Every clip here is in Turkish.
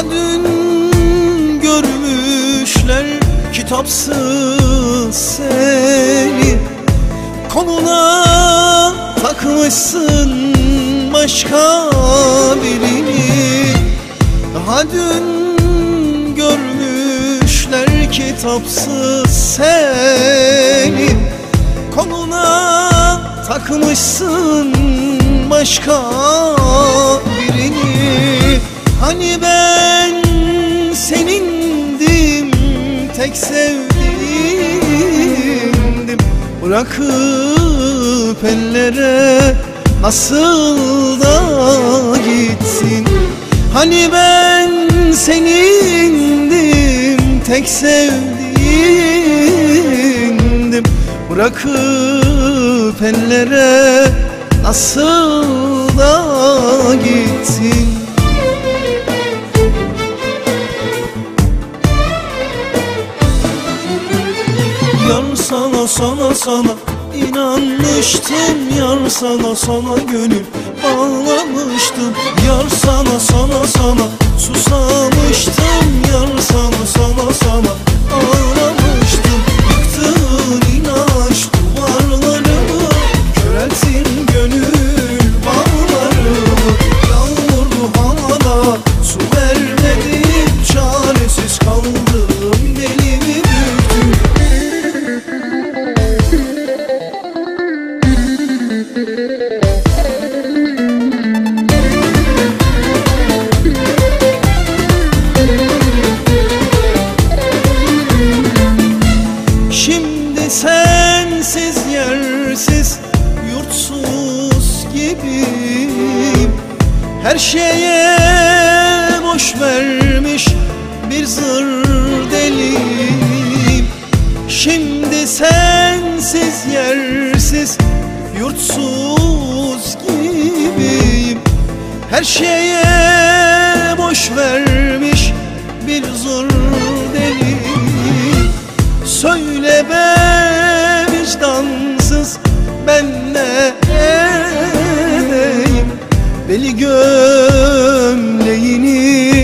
Daha dün görmüşler kitapsız seni, koluna takmışsın başka birini. Daha dün görmüşler kitapsız seni, koluna takmışsın başka birini. Hani ben senindim, tek sevdiğimdim, bırakıp ellere nasıl da gitsin. Hani ben senindim, tek sevdiğimdim, bırakıp ellere nasıl da gitsin. Yar sana inanmıştım, yar sana gönül bağlamıştım. Yar sana susamıştım, yar sana ağlamıştım. Yıktın inanç duvarlarımı, körelttin gönül bağlarımı. Yağmurlu havada su vermedin, çaresiz kaldım, belimi büktüm. Şimdi sensiz, yersiz, yurtsuz gibiyim. Her şeye boş vermiş bir zır deliyim. Şimdi sensiz, yersiz, yurtsuz gibiyim. Her şeye boş vermiş bir zor deliyim. Söyle be vicdansız, ben ne edeyim? Deli gömleğini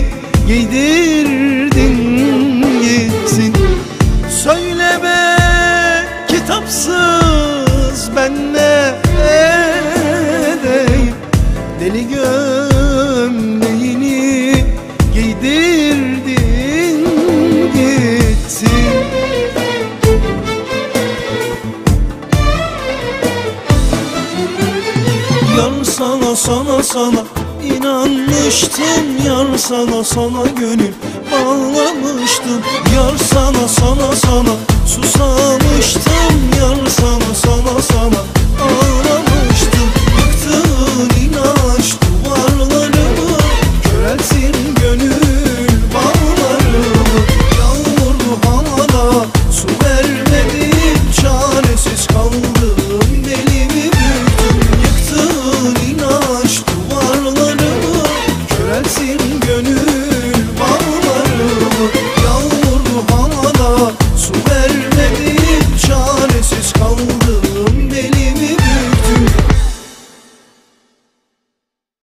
giydirdin gitsin. Söyle be kitapsız, ben ne edeyim? Deli gömleğini giydirdin gitsin. Yar sana inanmıştım, yar sana gönül bağlamıştım. Yar sana susamıştım, yar sana ağlamıştım.